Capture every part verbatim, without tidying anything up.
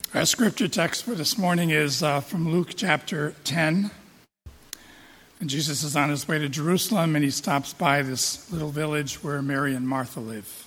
Our scripture text for this morning is uh, from Luke chapter ten. And Jesus is on his way to Jerusalem, and he stops by this little village where Mary and Martha live.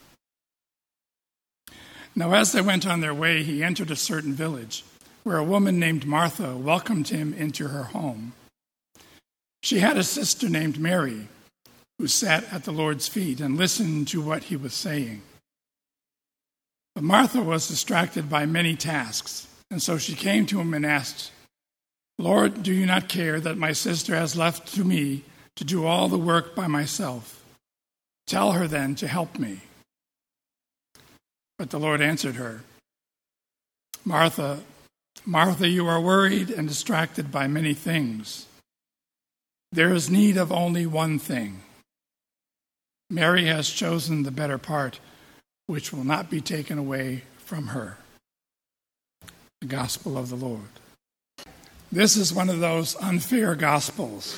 Now, as they went on their way, he entered a certain village, where a woman named Martha welcomed him into her home. She had a sister named Mary, who sat at the Lord's feet and listened to what he was saying. But Martha was distracted by many tasks, and so she came to him and asked, "Lord, do you not care that my sister has left to me to do all the work by myself? Tell her then to help me." But the Lord answered her, "Martha, Martha, you are worried and distracted by many things. There is need of only one thing. Mary has chosen the better part, which will not be taken away from her." The Gospel of the Lord. This is one of those unfair Gospels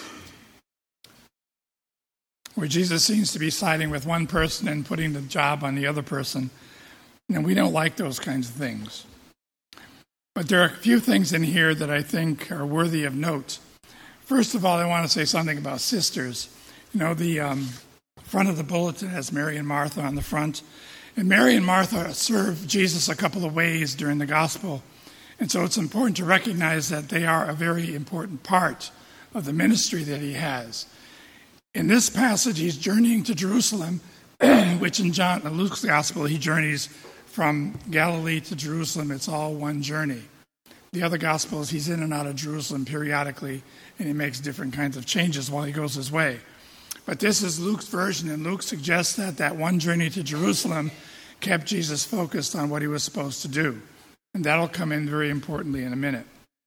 where Jesus seems to be siding with one person and putting the job on the other person. And we don't like those kinds of things. But there are a few things in here that I think are worthy of note. First of all, I want to say something about sisters. You know, the um, front of the bulletin has Mary and Martha on the front. And Mary and Martha serve Jesus a couple of ways during the gospel. And so it's important to recognize that they are a very important part of the ministry that he has. In this passage, he's journeying to Jerusalem, which in John, in Luke's gospel, he journeys from Galilee to Jerusalem. It's all one journey. The other gospels, he's in and out of Jerusalem periodically, and he makes different kinds of changes while he goes his way. But this is Luke's version, and Luke suggests that that one journey to Jerusalem kept Jesus focused on what he was supposed to do. And that'll come in very importantly in a minute.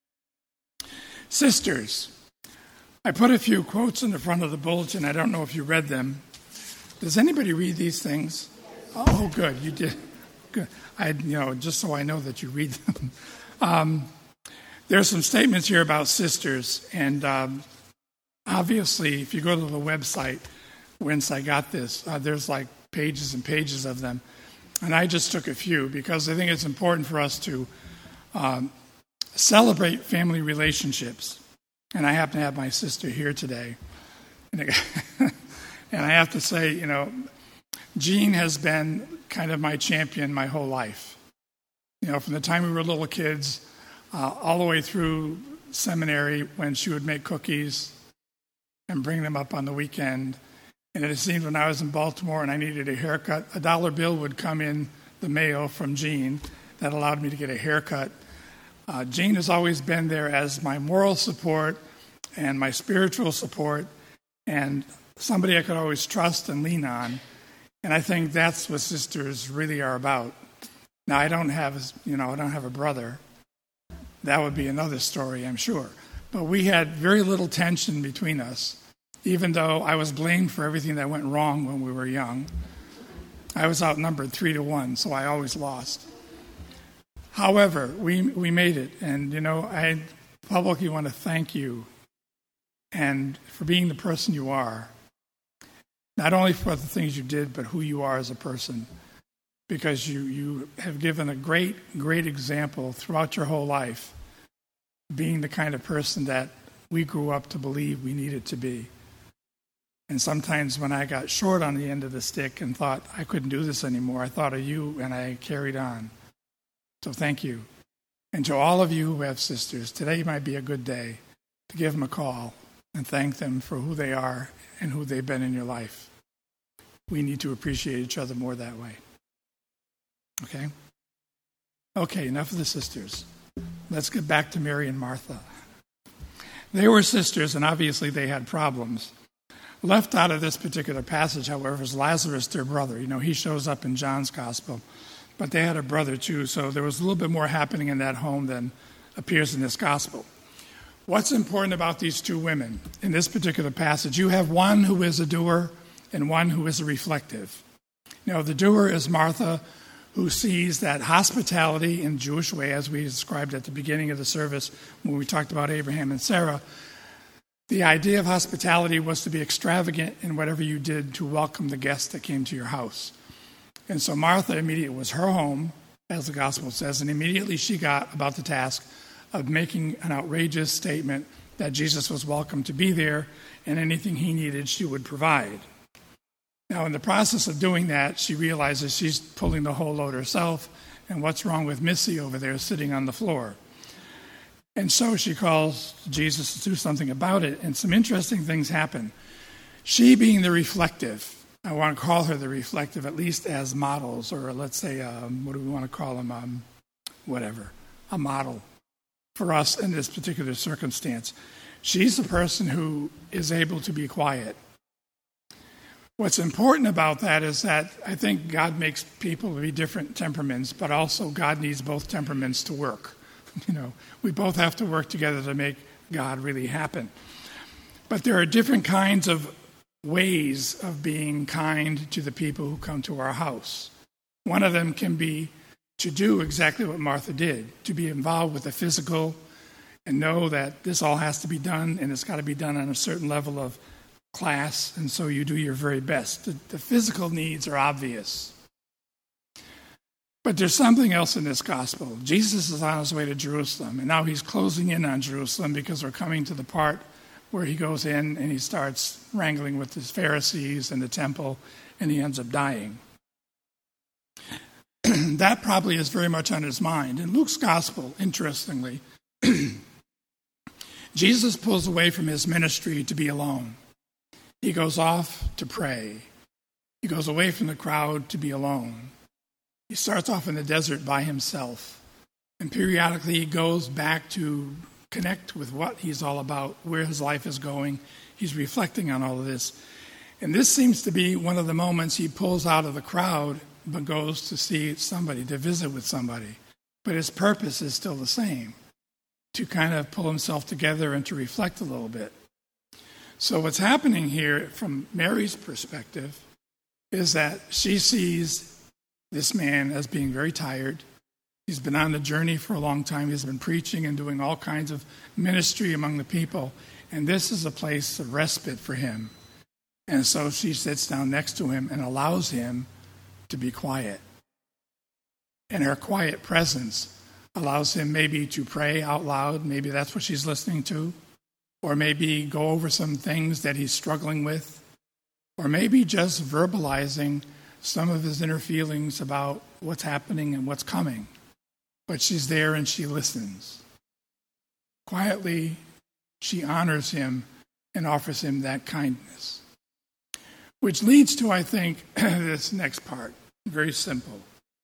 Sisters. I put a few quotes in the front of the bulletin. I don't know if you read them. Does anybody read these things? Oh, good. You did. Good. I, you know, just so I know that you read them. um, there's some statements here about sisters, and um, obviously, if you go to the website, whence I got this, uh, there's like pages and pages of them. And I just took a few because I think it's important for us to um, celebrate family relationships. And I happen to have my sister here today. And, it, and I have to say, you know, Jean has been kind of my champion my whole life. You know, from the time we were little kids, uh, all the way through seminary when she would make cookies and bring them up on the weekend. And it seemed when I was in Baltimore and I needed a haircut, a dollar bill would come in the mail from Jean that allowed me to get a haircut. Uh, Jean has always been there as my moral support and my spiritual support and somebody I could always trust and lean on. And I think that's what sisters really are about. Now, I don't have, you know, I don't have a brother. That would be another story, I'm sure. But we had very little tension between us. Even though I was blamed for everything that went wrong when we were young. I was outnumbered three to one, so I always lost. However, we we made it, and you know, I publicly want to thank you and for being the person you are. Not only for the things you did, but who you are as a person. Because you, you have given a great, great example throughout your whole life, being the kind of person that we grew up to believe we needed to be. And sometimes when I got short on the end of the stick and thought I couldn't do this anymore, I thought of you and I carried on. So thank you. And to all of you who have sisters, today might be a good day to give them a call and thank them for who they are and who they've been in your life. We need to appreciate each other more that way. Okay? Okay, enough of the sisters. Let's get back to Mary and Martha. They were sisters, and obviously they had problems. Left out of this particular passage, however, is Lazarus, their brother. You know, he shows up in John's gospel. But they had a brother too, so there was a little bit more happening in that home than appears in this gospel. What's important about these two women in this particular passage? You have one who is a doer and one who is a reflective. You know, the doer is Martha, who sees that hospitality in the Jewish way, as we described at the beginning of the service when we talked about Abraham and Sarah. The idea of hospitality was to be extravagant in whatever you did to welcome the guests that came to your house. And so Martha immediately was her home. as the gospel says, and immediately she got about the task of making an outrageous statement that Jesus was welcome to be there, and anything he needed she would provide. Now, in the process of doing that, she realizes she's pulling the whole load herself, and what's wrong with Missy over there sitting on the floor? And so she calls Jesus to do something about it, and some interesting things happen. She, being the reflective, I want to call her the reflective, at least as models, or let's say, um, what do we want to call them? Um, whatever, a model for us in this particular circumstance. She's the person who is able to be quiet. What's important about that is that I think God makes people be different temperaments, but also God needs both temperaments to work. You know, we both have to work together to make God really happen. But there are different kinds of ways of being kind to the people who come to our house. One of them can be to do exactly what Martha did, to be involved with the physical and know that this all has to be done, and it's got to be done on a certain level of class, and so you do your very best. The, the physical needs are obvious. But there's something else in this gospel. Jesus is on his way to Jerusalem, and now he's closing in on Jerusalem because we're coming to the part where he goes in and he starts wrangling with his Pharisees in the temple, and he ends up dying. That probably is very much on his mind. In Luke's gospel, interestingly, Jesus pulls away from his ministry to be alone. He goes off to pray. He goes away from the crowd to be alone. He starts off in the desert by himself. And periodically he goes back to connect with what he's all about, where his life is going. He's reflecting on all of this. And this seems to be one of the moments he pulls out of the crowd but goes to see somebody, to visit with somebody. But his purpose is still the same, to kind of pull himself together and to reflect a little bit. So what's happening here from Mary's perspective is that she sees this man as being very tired. He's been on the journey for a long time. He's been preaching and doing all kinds of ministry among the people. And this is a place of respite for him. And so she sits down next to him and allows him to be quiet. And her quiet presence allows him maybe to pray out loud. Maybe that's what she's listening to. Or maybe go over some things that he's struggling with. Or maybe just verbalizing some of his inner feelings about what's happening and what's coming. But she's there and she listens. Quietly, she honors him and offers him that kindness. Which leads to, I think, this next part. Very simple.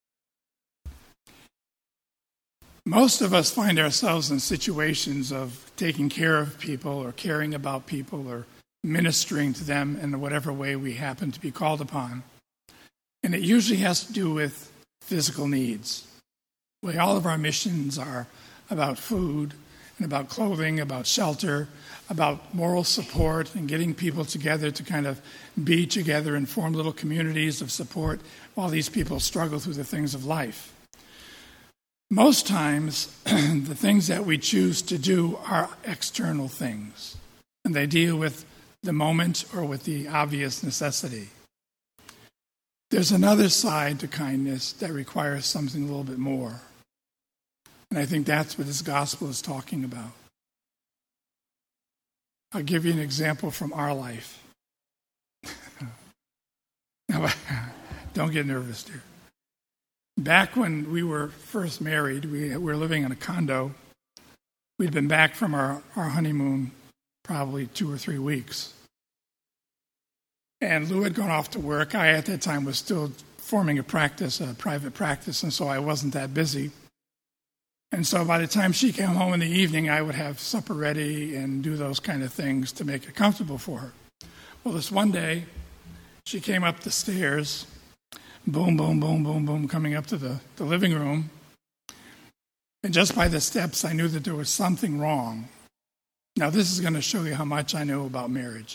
Most of us find ourselves in situations of taking care of people or caring about people or ministering to them in whatever way we happen to be called upon. And it usually has to do with physical needs. Well, all of our missions are about food and about clothing, about shelter, about moral support and getting people together to kind of be together and form little communities of support while these people struggle through the things of life. Most times, the things that we choose to do are external things, and they deal with the moment or with the obvious necessity. There's another side to kindness that requires something a little bit more. And I think that's what this gospel is talking about. I'll give you an example from our life. Now, don't get nervous, dear. Back when we were first married, we were living in a condo. We'd been back from our, our honeymoon probably two or three weeks. And Lou had gone off to work. I, at that time, was still forming a practice, a private practice, and so I wasn't that busy. And so by the time she came home in the evening, I would have supper ready and do those kind of things to make it comfortable for her. Well, this one day, she came up the stairs, boom, boom, boom, boom, boom, coming up to the, the living room. And just by the steps, I knew that there was something wrong. Now, this is going to show you how much I know about marriage.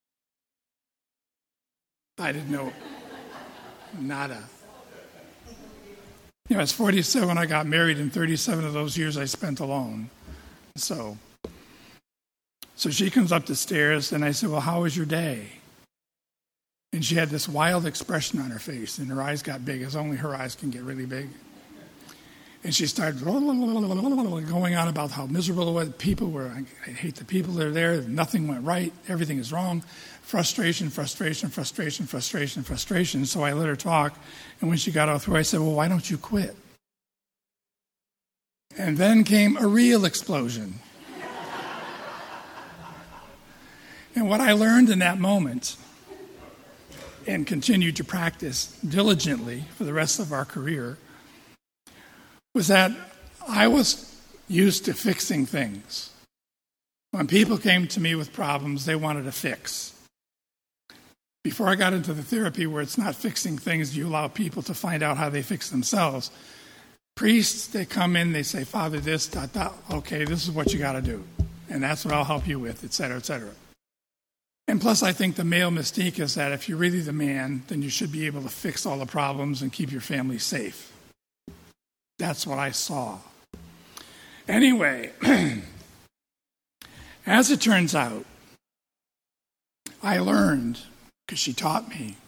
I didn't know nada. You know, I was forty-seven when I got married, and thirty-seven of those years I spent alone. So, so she comes up the stairs, and I said, well, how was your day? And she had this wild expression on her face, and her eyes got big, as only her eyes can get really big. And she started going on about how miserable it was. People were, I, I hate the people that are there. Nothing went right. Everything is wrong. Frustration, frustration, frustration, frustration, frustration. So I let her talk. And when she got all through, I said, well, why don't you quit? And then came a real explosion. And what I learned in that moment and continued to practice diligently for the rest of our career was that I was used to fixing things. When people came to me with problems, they wanted a fix. Before I got into the therapy where it's not fixing things, you allow people to find out how they fix themselves. Priests, they come in, they say, Father, this, dot, dot, okay, this is what you got to do. And that's what I'll help you with, et cetera, et cetera. And plus, I think the male mystique is that if you're really the man, then you should be able to fix all the problems and keep your family safe. That's what I saw. Anyway, as it turns out, I learned, because she taught me,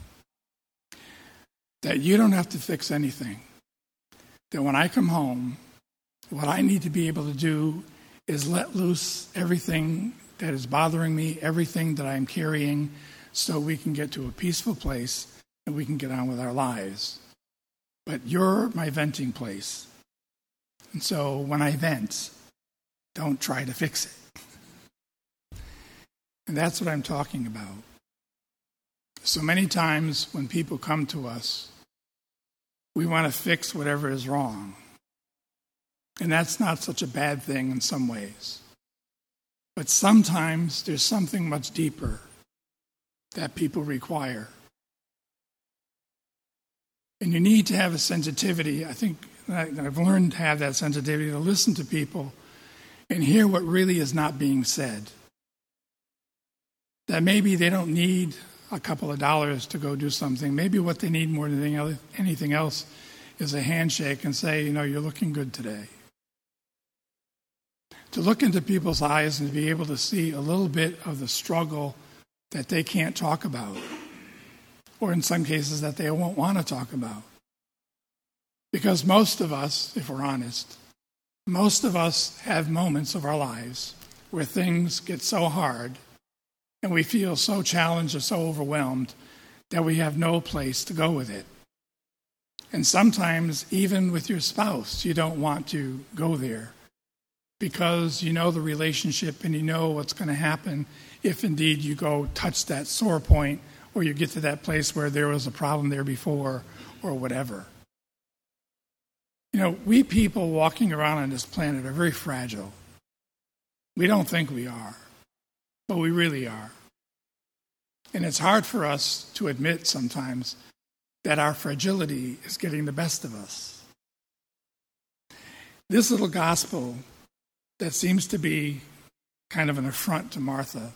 that you don't have to fix anything. That when I come home, what I need to be able to do is let loose everything that is bothering me, everything that I'm carrying, so we can get to a peaceful place and we can get on with our lives. But you're my venting place. And so when I vent, don't try to fix it. And that's what I'm talking about. So many times when people come to us, we want to fix whatever is wrong. And that's not such a bad thing in some ways. But sometimes there's something much deeper that people require. And you need to have a sensitivity. I think I've learned to have that sensitivity to listen to people and hear what really is not being said. That maybe they don't need a couple of dollars to go do something. Maybe what they need more than anything else is a handshake and say, you know, you're looking good today. To look into people's eyes and to be able to see a little bit of the struggle that they can't talk about, or in some cases that they won't want to talk about. Because most of us, if we're honest, most of us have moments of our lives where things get so hard and we feel so challenged or so overwhelmed that we have no place to go with it. And sometimes, even with your spouse, you don't want to go there because you know the relationship and you know what's going to happen if indeed you go touch that sore point or you get to that place where there was a problem there before or whatever. You know, we people walking around on this planet are very fragile. We don't think we are, but we really are. And it's hard for us to admit sometimes that our fragility is getting the best of us. This little gospel that seems to be kind of an affront to Martha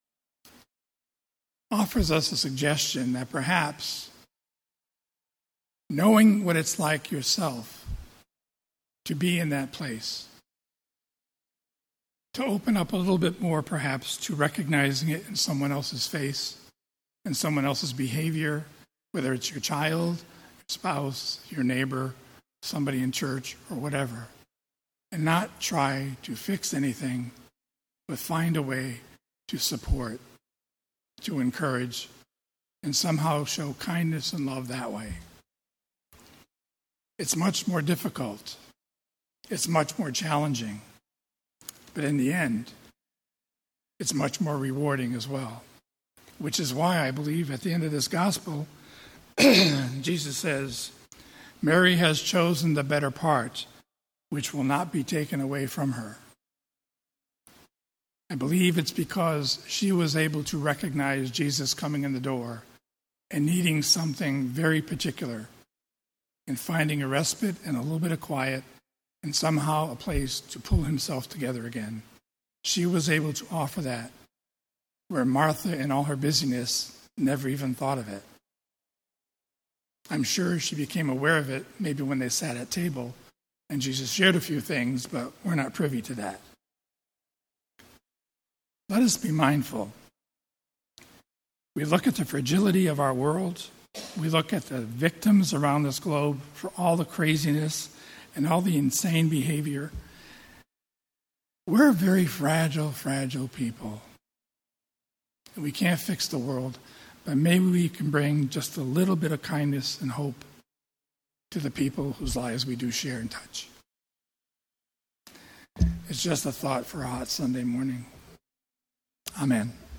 offers us a suggestion that perhaps knowing what it's like yourself to be in that place, to open up a little bit more perhaps to recognizing it in someone else's face and someone else's behavior, whether it's your child, your spouse, your neighbor, somebody in church, or whatever, and not try to fix anything, but find a way to support, to encourage, and somehow show kindness and love that way. It's much more difficult. It's much more challenging. But in the end, it's much more rewarding as well, which is why I believe at the end of this gospel, Jesus says, Mary has chosen the better part, which will not be taken away from her. I believe it's because she was able to recognize Jesus coming in the door and needing something very particular and finding a respite and a little bit of quiet and somehow a place to pull himself together again. She was able to offer that where Martha, in all her busyness, never even thought of it. I'm sure she became aware of it maybe when they sat at table and Jesus shared a few things, but we're not privy to that. Let us be mindful. We look at the fragility of our world. We look at the victims around this globe for all the craziness and all the insane behavior. We're very fragile, fragile people. And we can't fix the world, but maybe we can bring just a little bit of kindness and hope to the people whose lives we do share and touch. It's just a thought for a hot Sunday morning. Amen.